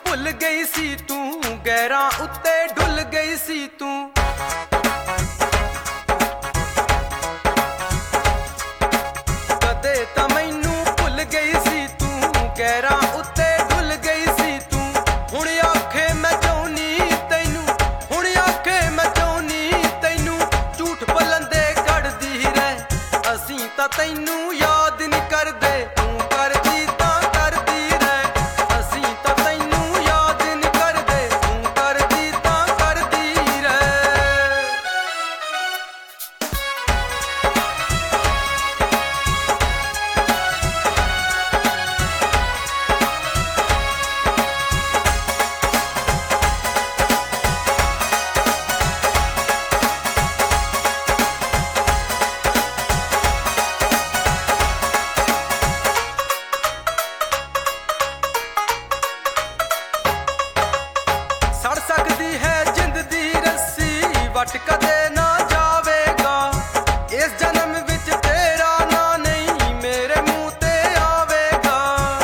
ਭੁੱਲ ਗਈ ਸੀ ਤੂੰ, ਗੈਰਾਂ ਉੱਤੇ ਡੁੱਲ ਗਈ ਸੀ ਤੂੰ। ਕਦੇ ਤਾਂ ਮੈਨੂੰ ਭੁੱਲ ਗਈ ਸੀ ਤੂੰ, ਗੈਰਾਂ ਉੱਤੇ ਡੁੱਲ ਗਈ ਸੀ ਤੂੰ। ਹੁਣ ਆਖੇ ਮੈਂ ਚਾਹੁੰਨੀ ਤੈਨੂੰ, ਹੁਣ ਆਖੇ ਮੈਂ ਚਾਹੁੰਨੀ ਤੈਨੂੰ। ਝੂਠ ਪਲੰਦੇ ਕੱਢਦੀ ਰਹਿ, ਅਸੀਂ ਤਾਂ ਤੈਨੂੰ ਯਾਦ ਨਹੀਂ ਕਰਦੇ, ਤੂੰ ਕਰਦੀ ਤਾਂ ਕਰਦੀ ਰਹਿ। ਅਸੀਂ ਤਾਂ ਤੈਨੂੰ ਯਾਦ ਨਹੀਂ ਕਰਦੇ, ਤੂੰ ਕਰਦੀ ਤਾਂ ਕਰਦੀ ਰਹਿ। ਸੜ ਸਕਦੀ ਹੈ ਜਿੰਦ ਦੀ ਰੱਸੀ, ਵੱਟ ਕਦੇ ਨਾ ਜਾਵੇਗਾ। ਇਸ ਜਨਮ ਵਿੱਚ ਤੇਰਾ ਨਾਂ ਨਹੀਂ ਮੇਰੇ ਮੂੰਹ ਤੇ ਆਵੇਗਾ।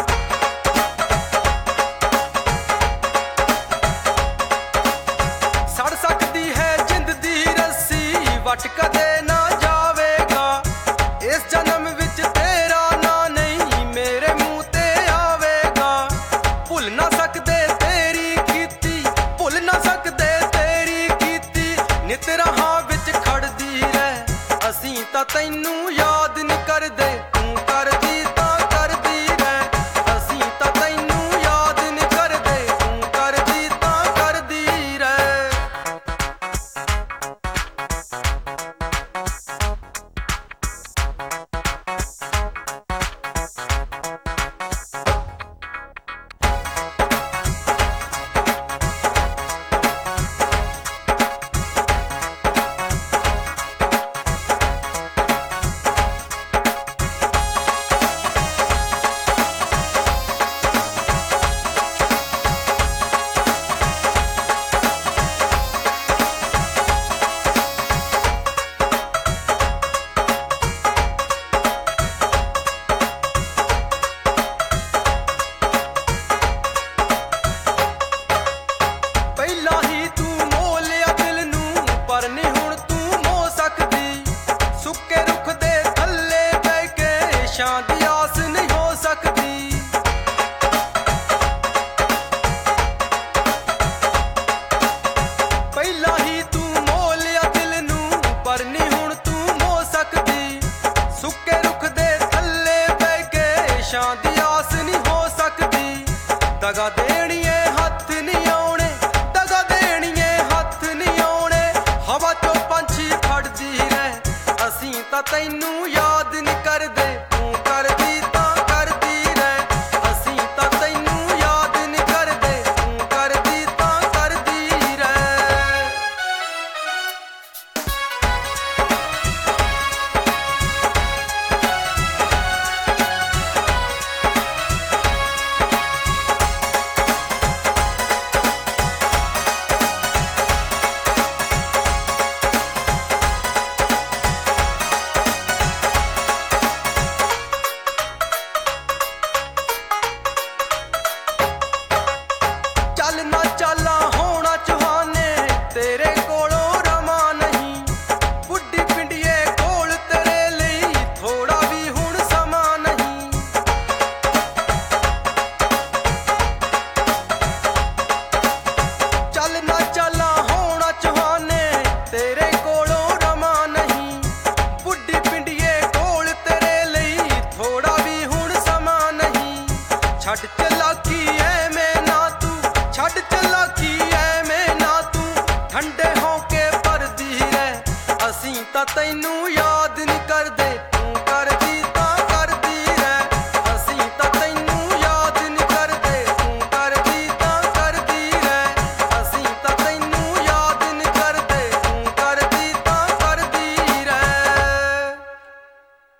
ਸੜ ਸਕਦੀ ਹੈ ਜਿੰਦ ਦੀ ਰੱਸੀ, ਵੱਟ ਕਦੇ ਨਾ ਜਾਵੇਗਾ। ਇਸ ਜਨਮ ਵਿੱਚ ਤੇਰਾ ਨਾਂ ਨਹੀਂ ਮੇਰੇ ਮੂੰਹ ਤੇ ਆਵੇਗਾ। ਭੁੱਲ ਨਾ ਸਕਦੇ ਤੇਰੀ ਕੀਤੀ, ਭੁੱਲ ਨਾ ਸਕਦੇ ਤੇਰੀ ਕੀਤੀ। ਨਿਤ ਰਾਹਾਂ ਵਿੱਚ ਖੜਦੀ ਰਹਿ, ਅਸੀਂ ਤਾਂ ਤੈਨੂੰ ਯਾਦ ਨਹੀਂ ਕਰਦੇ, ਤੂੰ ਕਰਦੀ ਤਾਂ ਕਰਦੀ ਰਹਿ। ਅਸੀਂ ਤਾਂ ਤੈਨੂੰ ਯਾਦ ਨਹੀਂ ਕਰਦੇ, ਤੂੰ ਕਰਦੀ ਤਾਂ ਕਰਦੀ ਰਹਿ। ਪਹਿਲਾਂ ਹੀ ਤੂੰ ਮੋਹ ਲਿਆ ਦਿਲ ਨੂੰ, ਪਰ ਨਹੀਂ ਹੁਣ ਤੂੰ ਮੋਹ ਸਕਦੀ। ਸੁੱਕੇ ਰੁੱਖ ਦੇ ਥੱਲੇ ਬਹਿ ਕੇ ਛਾਂ ਦੀ ਆਸ ਨਹੀਂ ਹੋ ਸਕਦੀ। ਪਹਿਲਾਂ ਹੀ ਤੂੰ ਮੋਹ ਲਿਆ ਦਿਲ ਨੂੰ, ਪਰ ਨਹੀਂ ਹੁਣ ਤੂੰ ਮੋਹ ਸਕਦੀ। ਸੁੱਕੇ ਰੁੱਖ ਦੇ ਥੱਲੇ ਬਹਿ ਕੇ ਛਾਂ ਦੀ ਆਸ ਨਹੀਂ ਹੋ ਸਕਦੀ। ਦਗਾ ਦੇਣੀਏ ਹੱਥ ਨਹੀਂ ਆਉਣੇ, ਦਗਾ ਦੇਣੀਏ ਹੱਥ ਨਹੀਂ ਆਉਣੇ। ਹਵਾ ਚੋਂ ਪੰਛੀ ਫੜਦੀ ਰਹਿ, ਅਸੀਂ ਤਾਂ ਤੈਨੂੰ ਯਾਦ ਨਹੀਂ ਕਰਦੇ, ਤੂੰ ਕਰਦੀ ਤਾਂ ਕਰਦੀ ਰਹਿ। ਅਸੀਂ ਤਾਂ ਤੈਨੂੰ ਯਾਦ ਨਹੀਂ ਕਰਦੇ, ਤੂੰ ਕਰਦੀ ਤਾਂ ਕਰਦੀ ਰਹਿ। ਚੱਲ ਨਾ ਚਾਲਾਂ ਹੋਣਾ ਚਾਹਨੇ, ਤੇਰੇ ਕੋਲੋਂ ਰਵਾਂ ਨਹੀਂ। ਬੁੱਢੀ ਪਿੰਡੀਏ ਕੋਲ ਤੇਰੇ ਲਈ ਥੋੜਾ ਵੀ ਹੁਣ ਸਮਾਂ ਨਹੀਂ। ਚੱਲ ਨਾ ਚਾਲਾਂ ਹੋਣਾ ਚਾਹਨੇ, ਤੇਰੇ ਕੋਲੋਂ ਰਵਾਂ ਨਹੀਂ। ਬੁੱਢੀ ਪਿੰਡੀਏ ਕੋਲ ਤੇਰੇ ਲਈ ਥੋੜਾ ਵੀ ਹੁਣ ਸਮਾਂ ਨਹੀਂ। ਛੱਡ ਚਲਾਕੀ ਐਵੇਂ ਨਾ ਤੂੰ, ਛੱਡ ਚਲਾਕੀ ਐਵੇਂ ਨਾ ਤੂੰ। ਠੰਡੇ ਹੋ ਕੇ ਭਰਦੀ ਰਹਿ, ਅਸੀਂ ਤਾਂ ਤੈਨੂੰ ਯਾਦ ਨਹੀਂ ਕਰਦੇ।